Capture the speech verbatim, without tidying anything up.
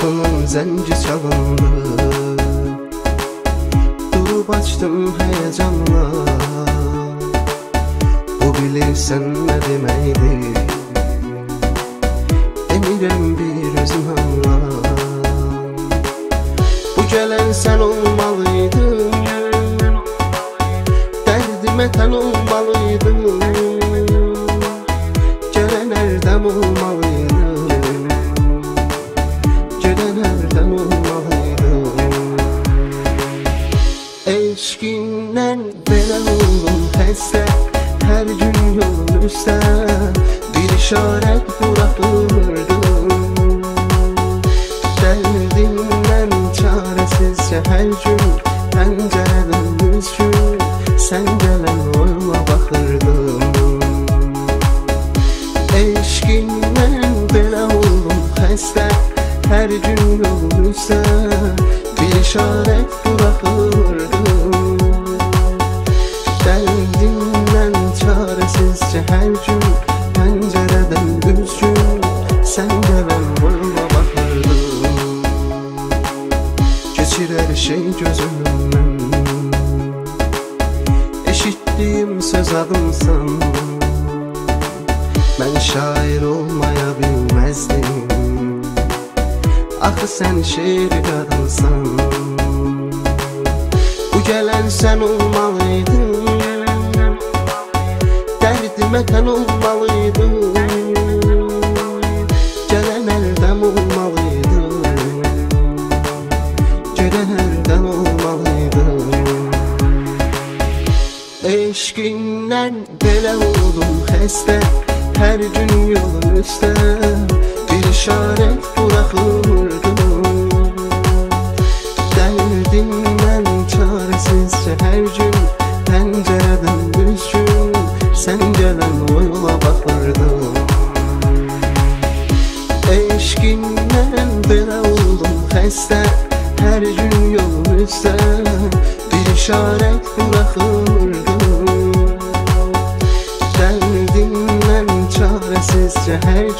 Kapının zənci çalındı, durub açdım heyecanla. Bu bilirsən nə deməkdir, emirəm bir özün anla. Bu gələn sən olmalıydın, dərdimə tən olmalıydın. Gələn ərdəm olmalıydın, gedən ərdən olmalıydın. Eşqindən belə oldum xəstə, hər gün yolun üstə bir işarət buraxırdım. Dərdimdən çarəsizcə hər gün pəncərədən üzgün sən gələn oyuna baxırdım. Eşqindən belə oldum xəstə, hər gün yolun üstə bir işarət buraxırdım. Dərdimdən çarəsizcə hər gün pəncərədən üzgün sən gələn oyuna baxırdım. Keçir hər şey gözümdən, eşitdiyim söz adımsan. Mən şair olmaya bilməzdim, axı sən şeir qadınsan. Bu gələn sən olmalıydın, dərdimə tən olmalıydın. Gələn ərdəm olmalıydın, gedən ərdən olmalıydın. Eşqindən belə oldum xəstə, hər gün yolun üstə bir işarət buraxırdım. Dərdimdən çarəsizcə hər gün pəncərədən üzgün sən gələn oyuna baxırdım. Eşqindən belə oldum xəstə, hər gün yolun üstə bir işarət buraxırdım. Dərdimdən çarəsizcə hər